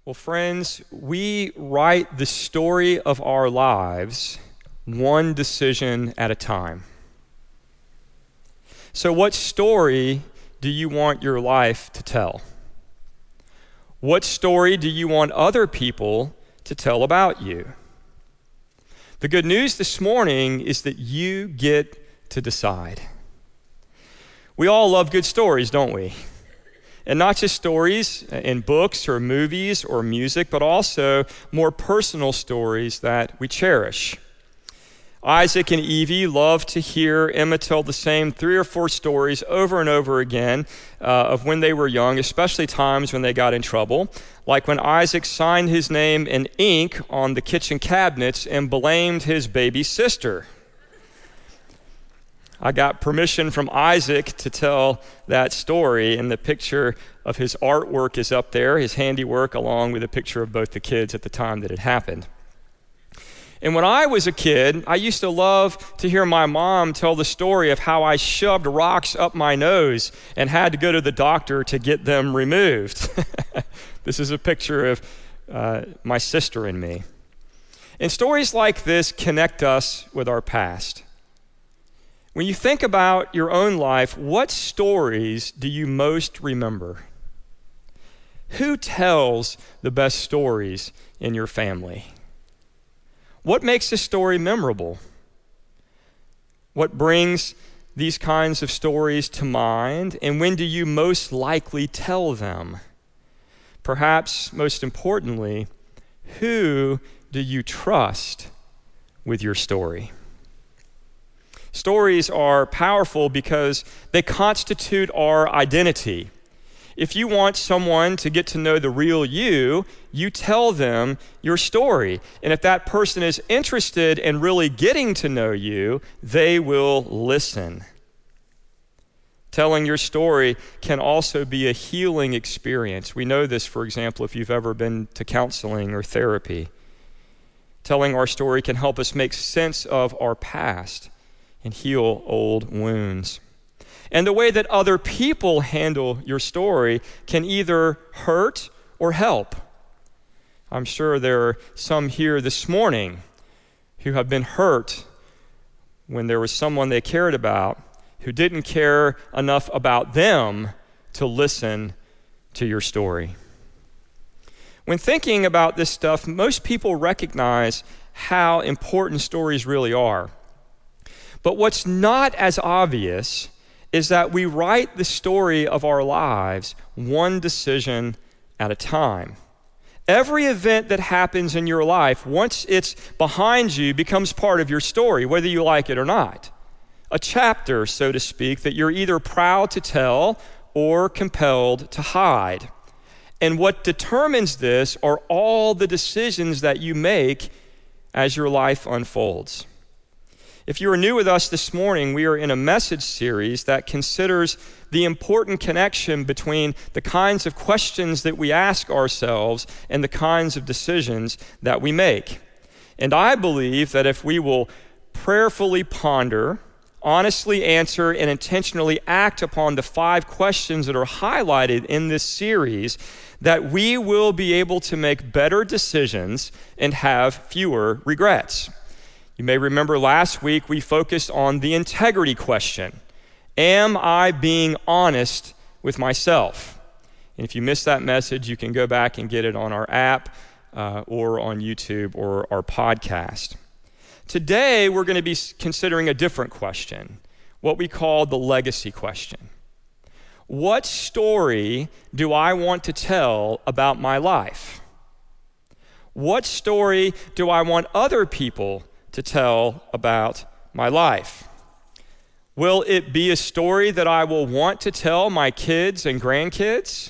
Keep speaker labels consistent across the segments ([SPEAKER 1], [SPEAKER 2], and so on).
[SPEAKER 1] Well, friends, we write the story of our lives one decision at a time. So, what story do you want your life to tell? What story do you want other people to tell about you? The good news this morning is that you get to decide. We all love good stories, don't we? And not just stories in books or movies or music, but also more personal stories that we cherish. Isaac and Evie loved to hear Emma tell the same 3 or 4 stories over and over again of when they were young, especially times when they got in trouble, like when Isaac signed his name in ink on the kitchen cabinets and blamed his baby sister. I got permission from Isaac to tell that story, and the picture of his artwork is up there, his handiwork, along with a picture of both the kids at the time that it happened. And when I was a kid, I used to love to hear my mom tell the story of how I shoved rocks up my nose and had to go to the doctor to get them removed. This is a picture of my sister and me. And stories like this connect us with our past. When you think about your own life, what stories do you most remember? Who tells the best stories in your family? What makes a story memorable? What brings these kinds of stories to mind, and when do you most likely tell them? Perhaps most importantly, who do you trust with your story? Stories are powerful because they constitute our identity. If you want someone to get to know the real you, you tell them your story. And if that person is interested in really getting to know you, they will listen. Telling your story can also be a healing experience. We know this, for example, if you've ever been to counseling or therapy. Telling our story can help us make sense of our past and heal old wounds. And the way that other people handle your story can either hurt or help. I'm sure there are some here this morning who have been hurt when there was someone they cared about who didn't care enough about them to listen to your story. When thinking about this stuff, most people recognize how important stories really are. But what's not as obvious is that we write the story of our lives one decision at a time. Every event that happens in your life, once it's behind you, becomes part of your story, whether you like it or not. A chapter, so to speak, that you're either proud to tell or compelled to hide. And what determines this are all the decisions that you make as your life unfolds. If you are new with us this morning, we are in a message series that considers the important connection between the kinds of questions that we ask ourselves and the kinds of decisions that we make. And I believe that if we will prayerfully ponder, honestly answer, and intentionally act upon the 5 questions that are highlighted in this series, that we will be able to make better decisions and have fewer regrets. You may remember last week we focused on the integrity question. Am I being honest with myself? And if you missed that message, you can go back and get it on our app or on YouTube or our podcast. Today, we're going to be considering a different question, what we call the legacy question. What story do I want to tell about my life? What story do I want other people to tell about my life? Will it be a story that I will want to tell my kids and grandkids?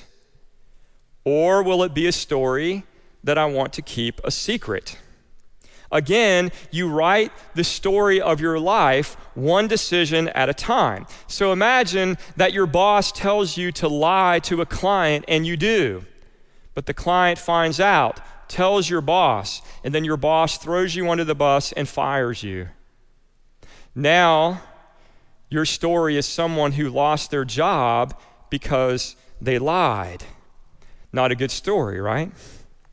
[SPEAKER 1] Or will it be a story that I want to keep a secret? Again, you write the story of your life one decision at a time. So imagine that your boss tells you to lie to a client and you do, but the client finds out, tells your boss, and then your boss throws you under the bus and fires you. Now, your story is someone who lost their job because they lied. Not a good story, right?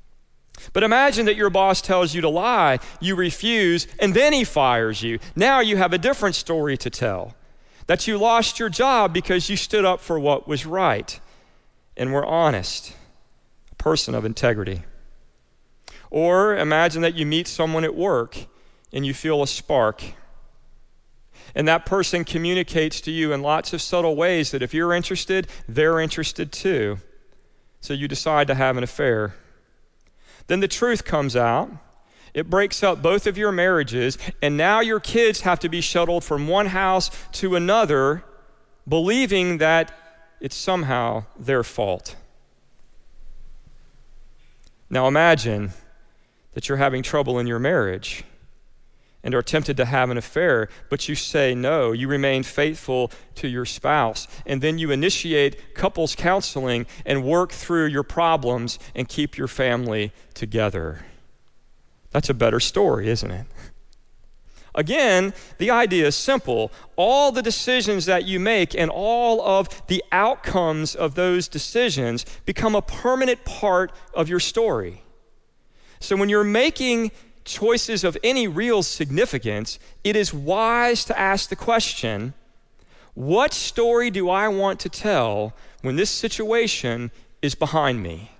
[SPEAKER 1] But imagine that your boss tells you to lie, you refuse, and then he fires you. Now you have a different story to tell. That you lost your job because you stood up for what was right and were honest, a person of integrity. Or imagine that you meet someone at work and you feel a spark. And that person communicates to you in lots of subtle ways that if you're interested, they're interested too. So you decide to have an affair. Then the truth comes out. It breaks up both of your marriages, and now your kids have to be shuttled from one house to another, believing that it's somehow their fault. Now imagine that you're having trouble in your marriage and are tempted to have an affair, but you say no, you remain faithful to your spouse, and then you initiate couples counseling and work through your problems and keep your family together. That's a better story, isn't it? Again, the idea is simple. All the decisions that you make and all of the outcomes of those decisions become a permanent part of your story. So when you're making choices of any real significance, it is wise to ask the question, what story do I want to tell when this situation is behind me?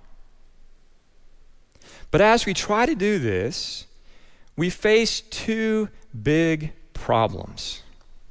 [SPEAKER 1] But as we try to do this, we face two big problems.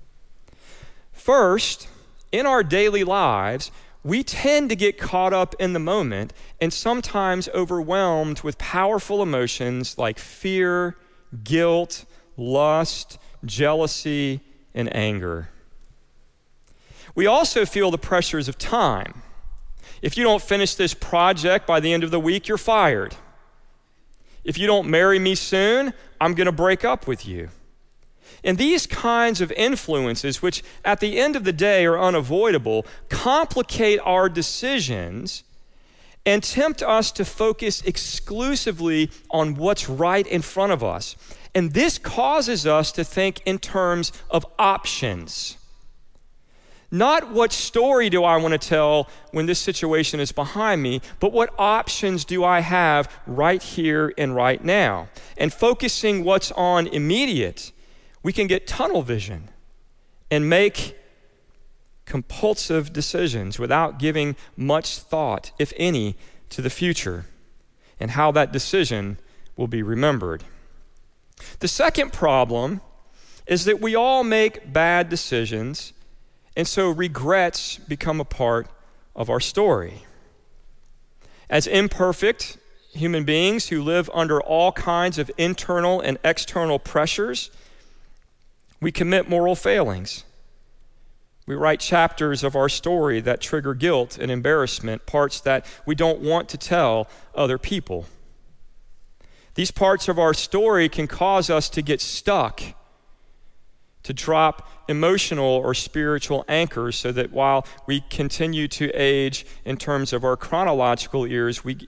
[SPEAKER 1] First, in our daily lives, we tend to get caught up in the moment and sometimes overwhelmed with powerful emotions like fear, guilt, lust, jealousy, and anger. We also feel the pressures of time. If you don't finish this project by the end of the week, you're fired. If you don't marry me soon, I'm going to break up with you. And these kinds of influences, which at the end of the day are unavoidable, complicate our decisions and tempt us to focus exclusively on what's right in front of us. And this causes us to think in terms of options. Not what story do I want to tell when this situation is behind me, but what options do I have right here and right now? And focusing what's on immediate, we can get tunnel vision and make compulsive decisions without giving much thought, if any, to the future and how that decision will be remembered. The second problem is that we all make bad decisions, and so regrets become a part of our story. As imperfect human beings who live under all kinds of internal and external pressures, we commit moral failings. We write chapters of our story that trigger guilt and embarrassment, parts that we don't want to tell other people. These parts of our story can cause us to get stuck, to drop emotional or spiritual anchors, so that while we continue to age in terms of our chronological years, we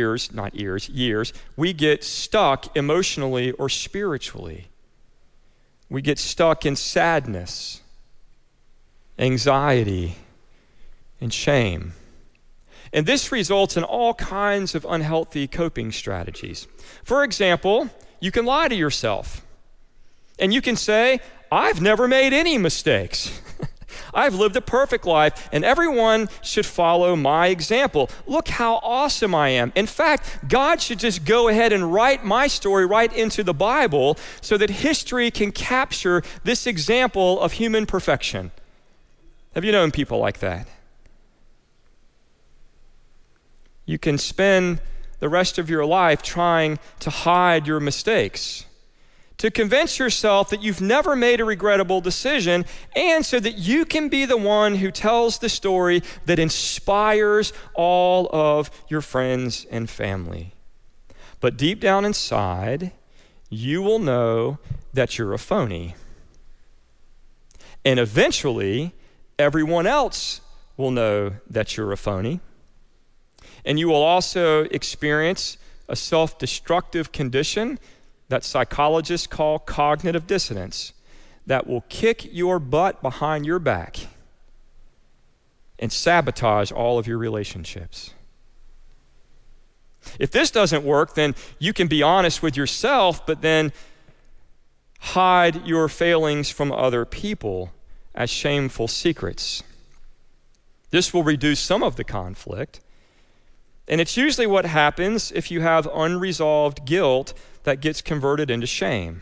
[SPEAKER 1] get stuck emotionally or spiritually. We get stuck in sadness, anxiety, and shame. And this results in all kinds of unhealthy coping strategies. For example, you can lie to yourself. And you can say, I've never made any mistakes. I've lived a perfect life, and everyone should follow my example. Look how awesome I am. In fact, God should just go ahead and write my story right into the Bible so that history can capture this example of human perfection. Have you known people like that? You can spend the rest of your life trying to hide your mistakes, to convince yourself that you've never made a regrettable decision, and so that you can be the one who tells the story that inspires all of your friends and family. But deep down inside, you will know that you're a phony. And eventually, everyone else will know that you're a phony. And you will also experience a self-destructive condition that psychologists call cognitive dissonance, that will kick your butt behind your back and sabotage all of your relationships. If this doesn't work, then you can be honest with yourself, but then hide your failings from other people as shameful secrets. This will reduce some of the conflict. And it's usually what happens if you have unresolved guilt that gets converted into shame.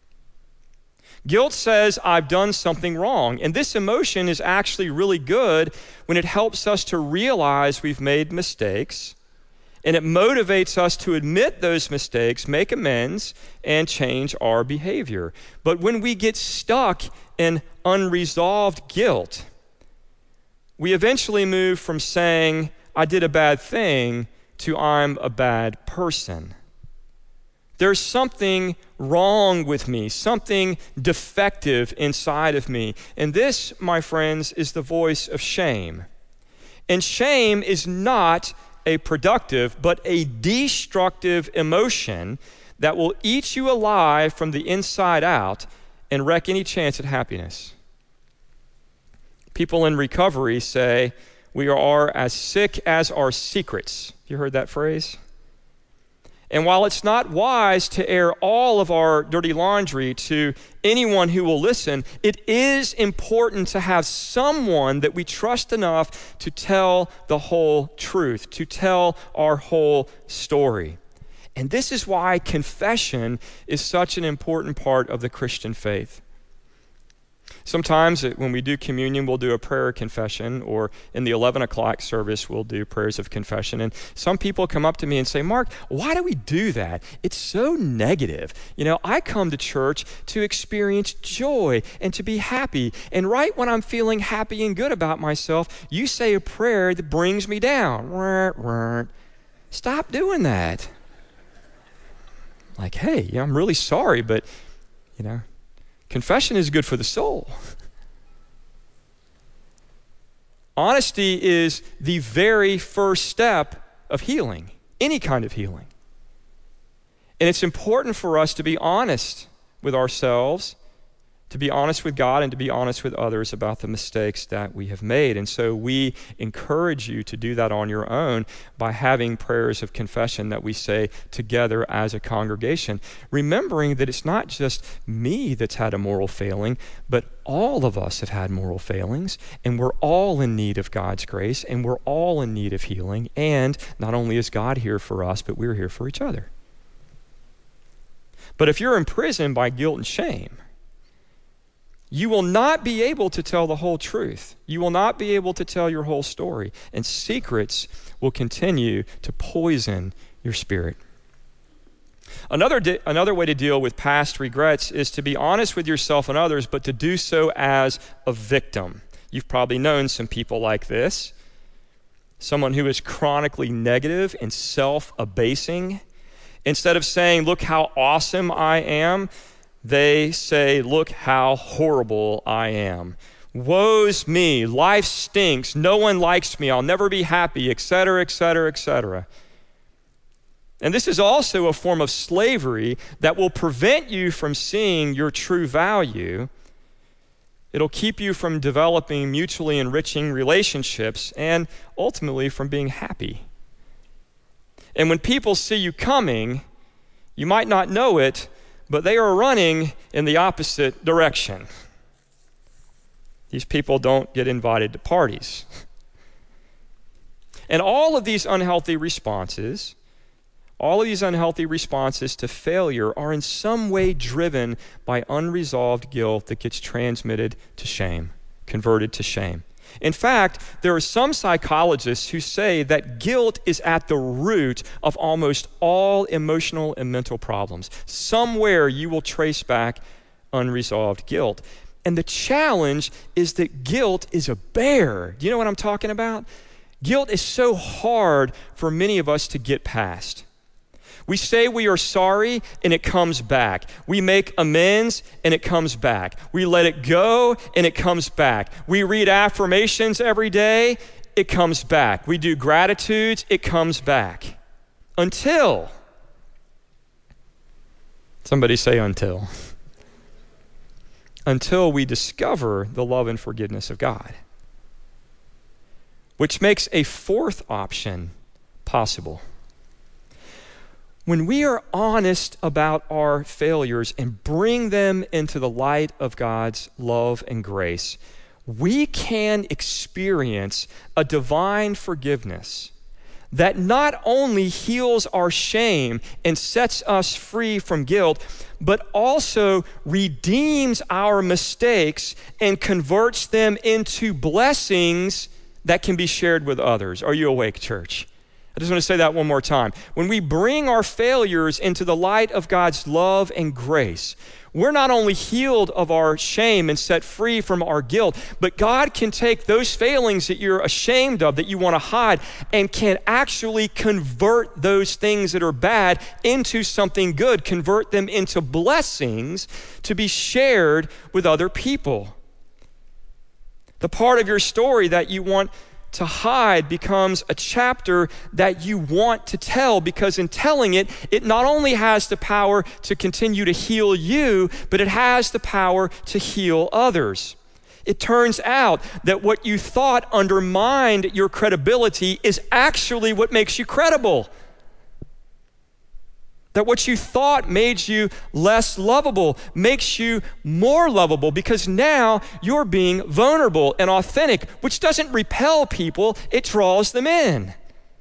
[SPEAKER 1] Guilt says, I've done something wrong. And this emotion is actually really good when it helps us to realize we've made mistakes. And it motivates us to admit those mistakes, make amends, and change our behavior. But when we get stuck in unresolved guilt, we eventually move from saying, I did a bad thing, to I'm a bad person. There's something wrong with me, something defective inside of me. And this, my friends, is the voice of shame. And shame is not a productive, but a destructive emotion that will eat you alive from the inside out and wreck any chance at happiness. People in recovery say, we are as sick as our secrets. You heard that phrase? And while it's not wise to air all of our dirty laundry to anyone who will listen, it is important to have someone that we trust enough to tell the whole truth, to tell our whole story. And this is why confession is such an important part of the Christian faith. Sometimes when we do communion, we'll do a prayer of confession, or in the 11 o'clock service, we'll do prayers of confession. And some people come up to me and say, Mark, why do we do that? It's so negative. You know, I come to church to experience joy and to be happy. And right when I'm feeling happy and good about myself, you say a prayer that brings me down. Stop doing that. Like, hey, yeah, I'm really sorry, but, confession is good for the soul. Honesty is the very first step of healing, any kind of healing. And it's important for us to be honest with ourselves, to be honest with God, and to be honest with others about the mistakes that we have made. And so we encourage you to do that on your own by having prayers of confession that we say together as a congregation, remembering that it's not just me that's had a moral failing, but all of us have had moral failings, and we're all in need of God's grace, and we're all in need of healing. And not only is God here for us, but we're here for each other. But if you're imprisoned by guilt and shame, you will not be able to tell the whole truth. You will not be able to tell your whole story. And secrets will continue to poison your spirit. Another way to deal with past regrets is to be honest with yourself and others, but to do so as a victim. You've probably known some people like this. Someone who is chronically negative and self-abasing. Instead of saying, look how awesome I am, they say, look how horrible I am. Woe's me, life stinks, no one likes me, I'll never be happy, etc., etc., etc. And this is also a form of slavery that will prevent you from seeing your true value. It'll keep you from developing mutually enriching relationships and ultimately from being happy. And when people see you coming, you might not know it, but they are running in the opposite direction. These people don't get invited to parties. And all of these unhealthy responses to failure are in some way driven by unresolved guilt that gets transmitted to shame, converted to shame. In fact, there are some psychologists who say that guilt is at the root of almost all emotional and mental problems. Somewhere you will trace back unresolved guilt. And the challenge is that guilt is a bear. Do you know what I'm talking about? Guilt is so hard for many of us to get past. We say we are sorry, and it comes back. We make amends, and it comes back. We let it go, and it comes back. We read affirmations every day, it comes back. We do gratitudes, it comes back. Until, somebody say until we discover the love and forgiveness of God, which makes a fourth option possible. When we are honest about our failures and bring them into the light of God's love and grace, we can experience a divine forgiveness that not only heals our shame and sets us free from guilt, but also redeems our mistakes and converts them into blessings that can be shared with others. Are you awake, church? I just want to say that one more time. When we bring our failures into the light of God's love and grace, we're not only healed of our shame and set free from our guilt, but God can take those failings that you're ashamed of, that you want to hide, and can actually convert those things that are bad into something good, convert them into blessings to be shared with other people. The part of your story that you want to hide becomes a chapter that you want to tell, because in telling it, it not only has the power to continue to heal you, but it has the power to heal others. It turns out that what you thought undermined your credibility is actually what makes you credible. That what you thought made you less lovable makes you more lovable, because now you're being vulnerable and authentic, which doesn't repel people, it draws them in.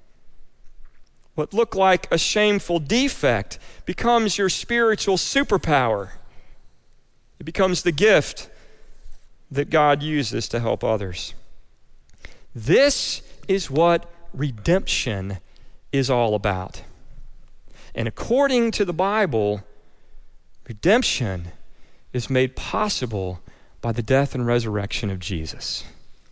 [SPEAKER 1] What looked like a shameful defect becomes your spiritual superpower. It becomes the gift that God uses to help others. This is what redemption is all about. And according to the Bible, redemption is made possible by the death and resurrection of Jesus.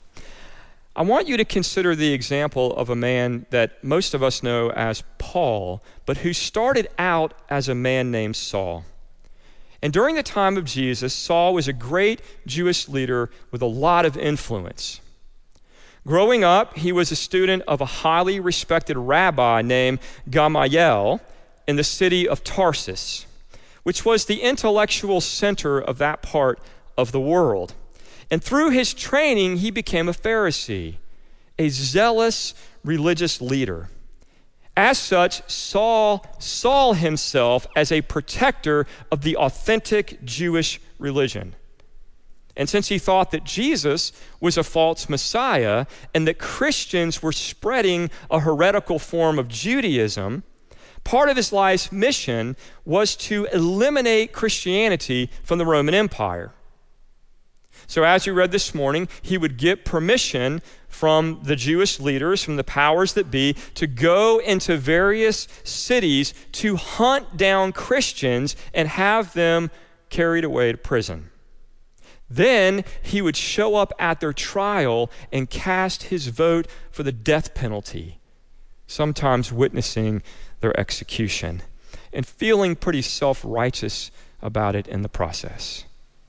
[SPEAKER 1] I want you to consider the example of a man that most of us know as Paul, but who started out as a man named Saul. And during the time of Jesus, Saul was a great Jewish leader with a lot of influence. Growing up, he was a student of a highly respected rabbi named Gamaliel in the city of Tarsus, which was the intellectual center of that part of the world. And through his training, he became a Pharisee, a zealous religious leader. As such, Saul saw himself as a protector of the authentic Jewish religion. And since he thought that Jesus was a false Messiah and that Christians were spreading a heretical form of Judaism, part of his life's mission was to eliminate Christianity from the Roman Empire. So as we read this morning, he would get permission from the Jewish leaders, from the powers that be, to go into various cities to hunt down Christians and have them carried away to prison. Then he would show up at their trial and cast his vote for the death penalty, sometimes witnessing their execution, and feeling pretty self-righteous about it in the process.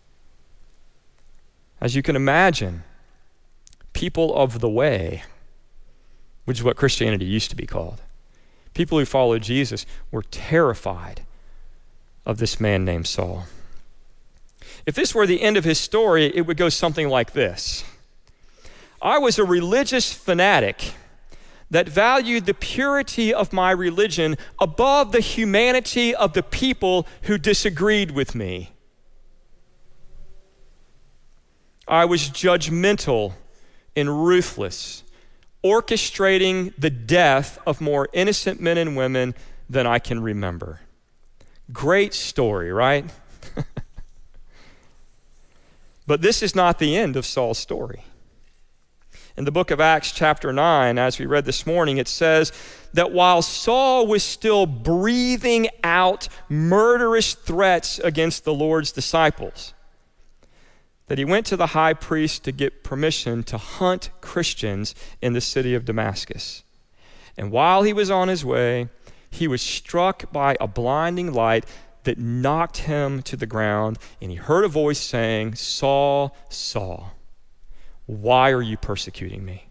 [SPEAKER 1] As you can imagine, people of the way, which is what Christianity used to be called, people who followed Jesus were terrified of this man named Saul. If this were the end of his story, it would go something like this. I was a religious fanatic that valued the purity of my religion above the humanity of the people who disagreed with me. I was judgmental and ruthless, orchestrating the death of more innocent men and women than I can remember. Great story, right? But this is not the end of Saul's story. In the book of Acts chapter 9, as we read this morning, it says that while Saul was still breathing out murderous threats against the Lord's disciples, that he went to the high priest to get permission to hunt Christians in the city of Damascus. And while he was on his way, he was struck by a blinding light that knocked him to the ground, and he heard a voice saying, "Saul, Saul, why are you persecuting me?"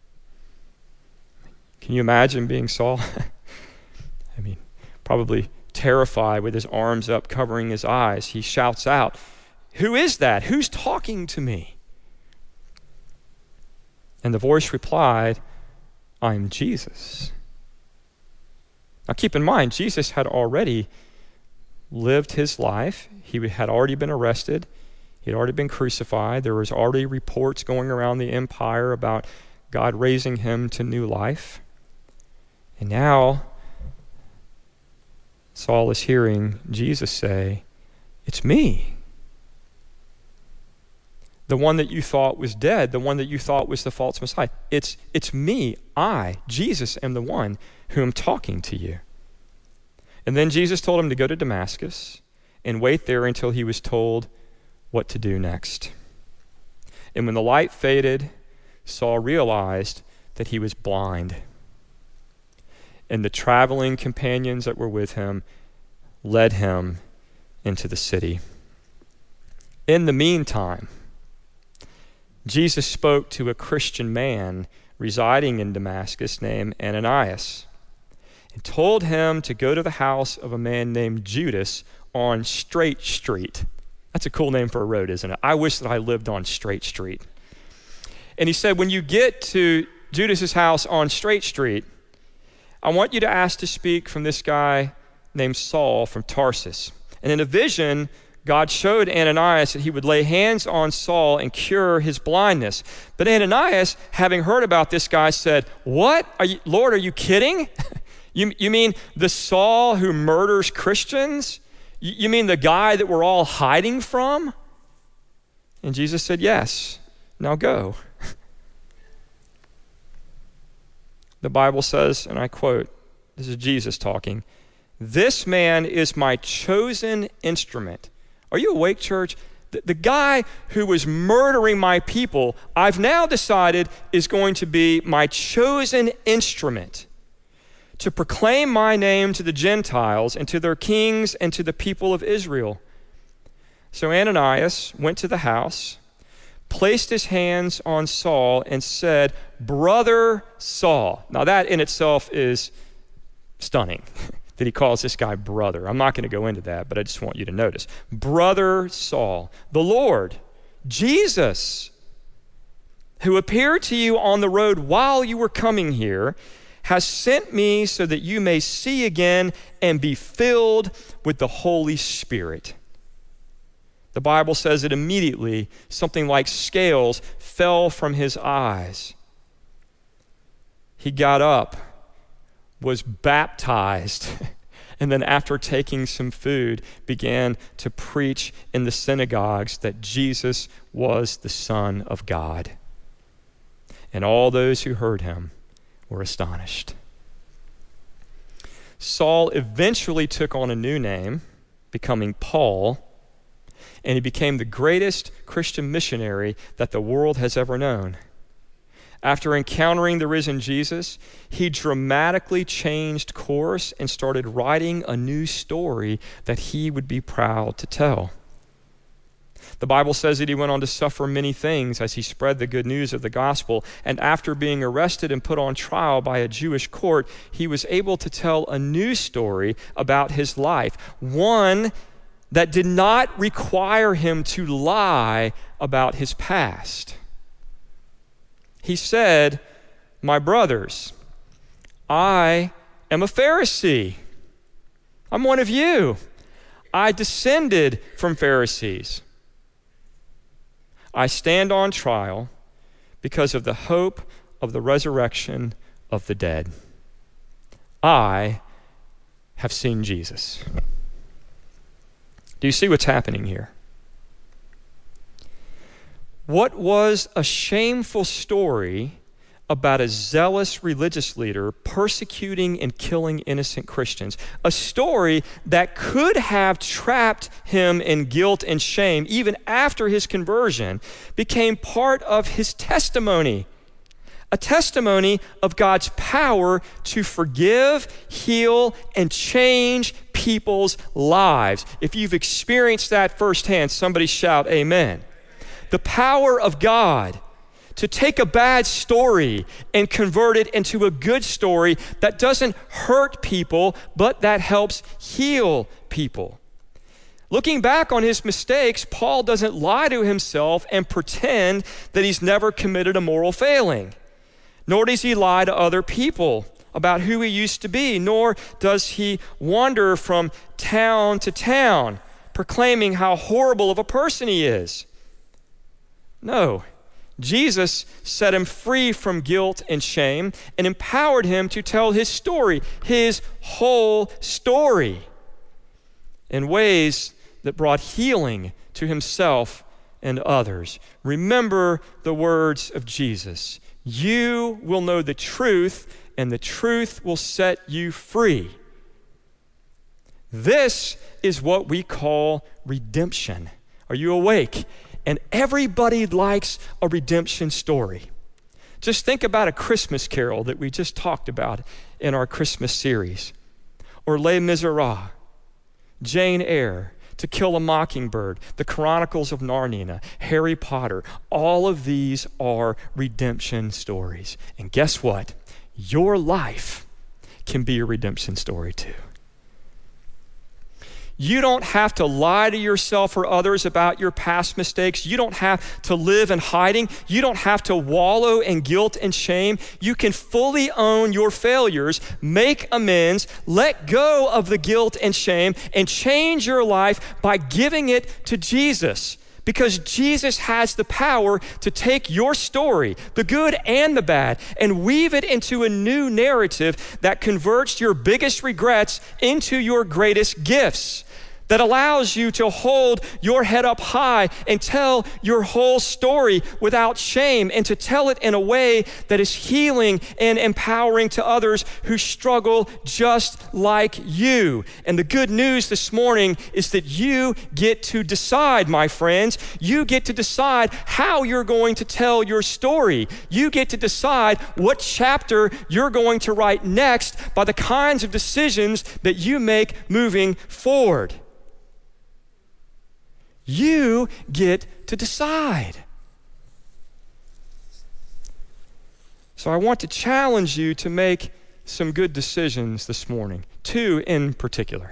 [SPEAKER 1] Can you imagine being Saul? I mean, probably terrified with his arms up, covering his eyes. He shouts out, "Who is that? Who's talking to me?" And the voice replied, "I'm Jesus. Now keep in mind, Jesus had already lived his life. He had already been arrested. He had already been crucified. There was already reports going around the empire about God raising him to new life. And now Saul is hearing Jesus say, "It's me. The one that you thought was dead, the one that you thought was the false Messiah. It's me. I, Jesus, am the one who am talking to you." And then Jesus told him to go to Damascus and wait there until he was told what to do next. And when the light faded, Saul realized that he was blind. And the traveling companions that were with him led him into the city. In the meantime, Jesus spoke to a Christian man residing in Damascus named Ananias and told him to go to the house of a man named Judas on Straight Street. That's a cool name for a road, isn't it? I wish that I lived on Straight Street. And he said, when you get to Judas's house on Straight Street, I want you to ask to speak from this guy named Saul from Tarsus. And in a vision, God showed Ananias that he would lay hands on Saul and cure his blindness. But Ananias, having heard about this guy, said, "What? Lord, are you kidding? You mean the Saul who murders Christians? You mean the guy that we're all hiding from?" And Jesus said, "Yes, now go." The Bible says, and I quote, this is Jesus talking, "This man is my chosen instrument." Are you awake, church? The guy who was murdering my people, I've now decided is going to be my chosen instrument to proclaim my name to the Gentiles and to their kings and to the people of Israel. So Ananias went to the house, placed his hands on Saul and said, "Brother Saul." Now that in itself is stunning that he calls this guy brother. I'm not going to go into that, but I just want you to notice. "Brother Saul, the Lord, Jesus, who appeared to you on the road while you were coming here, has sent me so that you may see again and be filled with the Holy Spirit." The Bible says that immediately something like scales fell from his eyes. He got up, was baptized, and then after taking some food, began to preach in the synagogues that Jesus was the Son of God. And all those who heard him were astonished. Saul eventually took on a new name, becoming Paul, and he became the greatest Christian missionary that the world has ever known. After encountering the risen Jesus, he dramatically changed course and started writing a new story that he would be proud to tell. The Bible says that he went on to suffer many things as he spread the good news of the gospel, and after being arrested and put on trial by a Jewish court, he was able to tell a new story about his life, one that did not require him to lie about his past. He said, "My brothers, I am a Pharisee. I'm one of you. I descended from Pharisees. I stand on trial because of the hope of the resurrection of the dead. I have seen Jesus." Do you see what's happening here? What was a shameful story about a zealous religious leader persecuting and killing innocent Christians, a story that could have trapped him in guilt and shame even after his conversion, became part of his testimony. A testimony of God's power to forgive, heal, and change people's lives. If you've experienced that firsthand, somebody shout amen. The power of God to take a bad story and convert it into a good story that doesn't hurt people, but that helps heal people. Looking back on his mistakes, Paul doesn't lie to himself and pretend that he's never committed a moral failing. Nor does he lie to other people. about who he used to be, nor does he wander from town to town proclaiming how horrible of a person he is. No, Jesus set him free from guilt and shame and empowered him to tell his story, his whole story, in ways that brought healing to himself and others. Remember the words of Jesus. You will know the truth, and the truth will set you free. This is what we call redemption. Are you awake? And everybody likes a redemption story. Just think about A Christmas Carol that we just talked about in our Christmas series, or Les Miserables, Jane Eyre, To Kill a Mockingbird, The Chronicles of Narnia, Harry Potter. All of these are redemption stories. And guess what? Your life can be a redemption story too. You don't have to lie to yourself or others about your past mistakes. You don't have to live in hiding. You don't have to wallow in guilt and shame. You can fully own your failures, make amends, let go of the guilt and shame, and change your life by giving it to Jesus. Because Jesus has the power to take your story, the good and the bad, and weave it into a new narrative that converts your biggest regrets into your greatest gifts, that allows you to hold your head up high and tell your whole story without shame, and to tell it in a way that is healing and empowering to others who struggle just like you. And the good news this morning is that you get to decide, my friends. You get to decide how you're going to tell your story. You get to decide what chapter you're going to write next by the kinds of decisions that you make moving forward. You get to decide. So I want to challenge you to make some good decisions this morning, two in particular.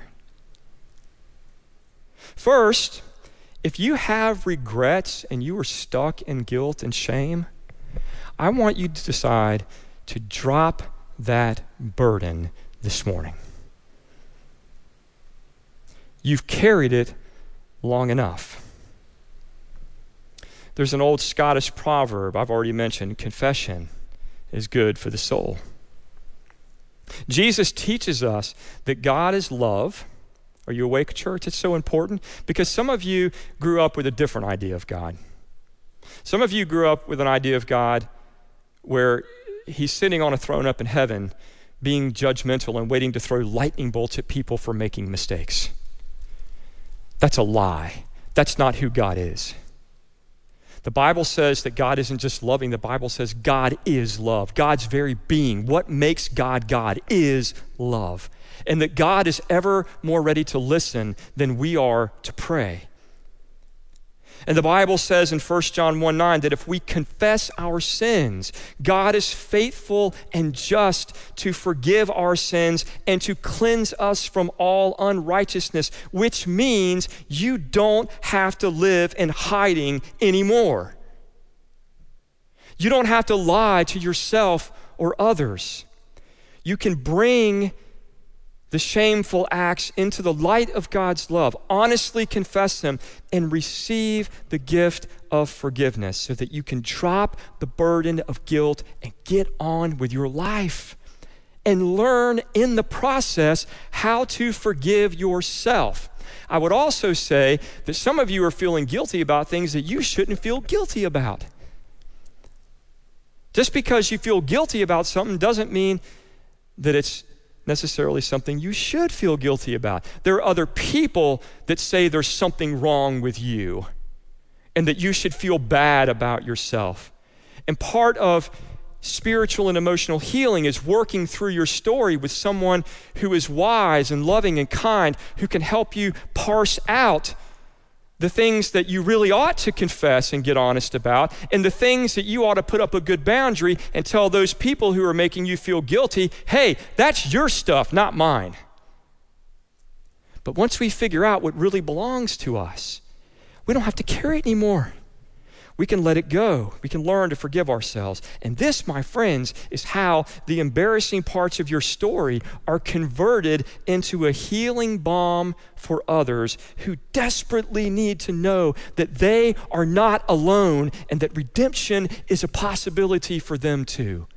[SPEAKER 1] First, if you have regrets and you are stuck in guilt and shame, I want you to decide to drop that burden this morning. You've carried it long enough. There's an old Scottish proverb I've already mentioned: confession is good for the soul. Jesus teaches us that God is love. Are you awake, church? It's so important because some of you grew up with a different idea of God. Some of you grew up with an idea of God where he's sitting on a throne up in heaven being judgmental and waiting to throw lightning bolts at people for making mistakes. That's a lie. That's not who God is. The Bible says that God isn't just loving. The Bible says God is love. God's very being, what makes God God, is love. And that God is ever more ready to listen than we are to pray. And the Bible says in 1 John 1:9 that if we confess our sins, God is faithful and just to forgive our sins and to cleanse us from all unrighteousness, which means you don't have to live in hiding anymore. You don't have to lie to yourself or others. You can bring the shameful acts into the light of God's love, honestly confess them, and receive the gift of forgiveness so that you can drop the burden of guilt and get on with your life and learn in the process how to forgive yourself. I would also say that some of you are feeling guilty about things that you shouldn't feel guilty about. Just because you feel guilty about something doesn't mean that it's necessarily something you should feel guilty about. There are other people that say there's something wrong with you and that you should feel bad about yourself. And part of spiritual and emotional healing is working through your story with someone who is wise and loving and kind, who can help you parse out the things that you really ought to confess and get honest about, and the things that you ought to put up a good boundary and tell those people who are making you feel guilty, hey, that's your stuff, not mine. But once we figure out what really belongs to us, we don't have to carry it anymore. We can let it go. We can learn to forgive ourselves. And this, my friends, is how the embarrassing parts of your story are converted into a healing balm for others who desperately need to know that they are not alone and that redemption is a possibility for them too.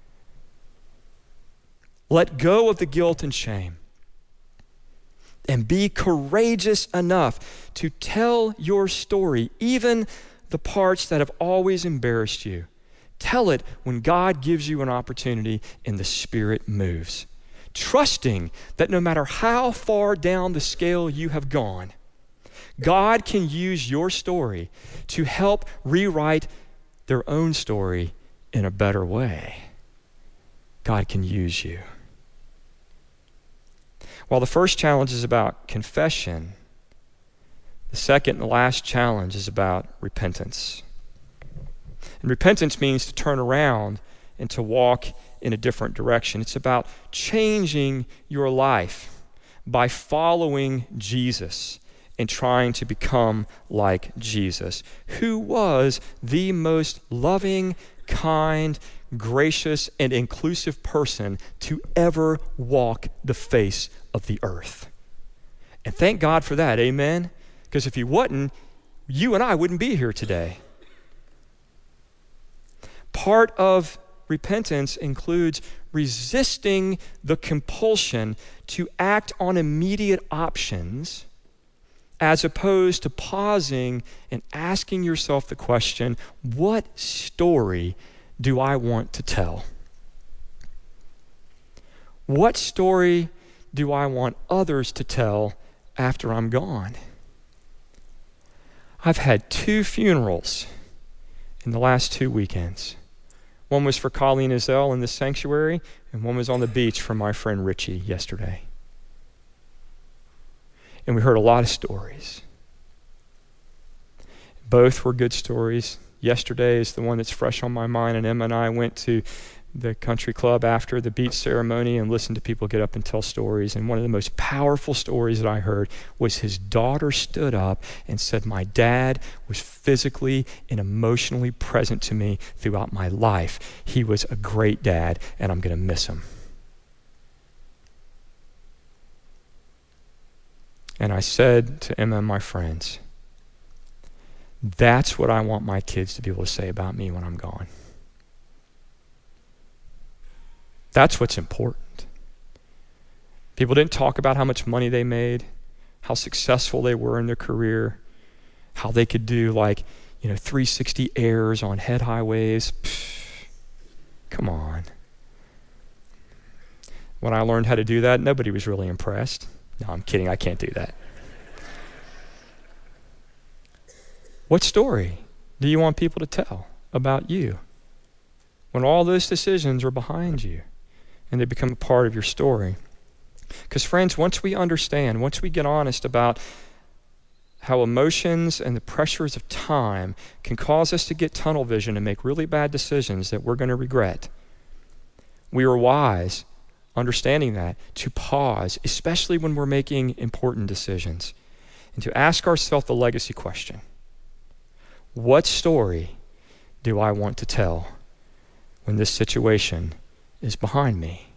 [SPEAKER 1] Let go of the guilt and shame and be courageous enough to tell your story, even the parts that have always embarrassed you. Tell it when God gives you an opportunity and the Spirit moves, trusting that no matter how far down the scale you have gone, God can use your story to help rewrite their own story in a better way. God can use you. While the first challenge is about confession, the second and the last challenge is about repentance. And repentance means to turn around and to walk in a different direction. It's about changing your life by following Jesus and trying to become like Jesus, who was the most loving, kind, gracious, and inclusive person to ever walk the face of the earth. And thank God for that, amen? Because if he wasn't, you and I wouldn't be here today. Part of repentance includes resisting the compulsion to act on immediate options as opposed to pausing and asking yourself the question, what story do I want to tell? What story do I want others to tell after I'm gone? I've had 2 funerals in the last 2 weekends. One was for Colleen Ezell in the sanctuary, and one was on the beach for my friend Richie yesterday. And we heard a lot of stories. Both were good stories. Yesterday is the one that's fresh on my mind, and Emma and I went to the country club after the beach ceremony and listened to people get up and tell stories. And one of the most powerful stories that I heard was his daughter stood up and said, my dad was physically and emotionally present to me throughout my life. He was a great dad, and I'm going to miss him. And I said to Emma and my friends, that's what I want my kids to be able to say about me when I'm gone. That's what's important. People didn't talk about how much money they made, how successful they were in their career, how they could do 360 airs on head highways. Come on. When I learned how to do that, nobody was really impressed. No, I'm kidding. I can't do that. What story do you want people to tell about you when all those decisions are behind you and they become a part of your story? Because friends, once we understand, once we get honest about how emotions and the pressures of time can cause us to get tunnel vision and make really bad decisions that we're going to regret, we are wise, understanding that, to pause, especially when we're making important decisions, and to ask ourselves the legacy question. What story do I want to tell when this situation is behind me?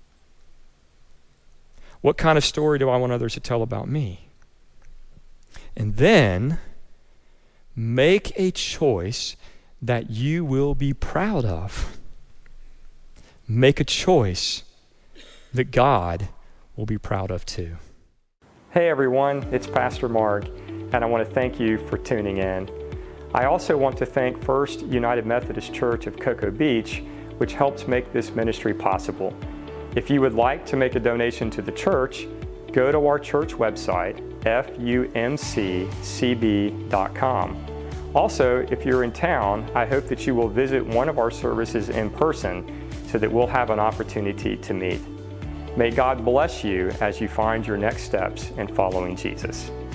[SPEAKER 1] What kind of story do I want others to tell about me? And then make a choice that you will be proud of. Make a choice that God will be proud of too. Hey everyone, it's Pastor Mark, and I want to thank you for tuning in. I also want to thank First United Methodist Church of Cocoa Beach, which helps make this ministry possible. If you would like to make a donation to the church, go to our church website, fumccb.com. Also, if you're in town, I hope that you will visit one of our services in person so that we'll have an opportunity to meet. May God bless you as you find your next steps in following Jesus.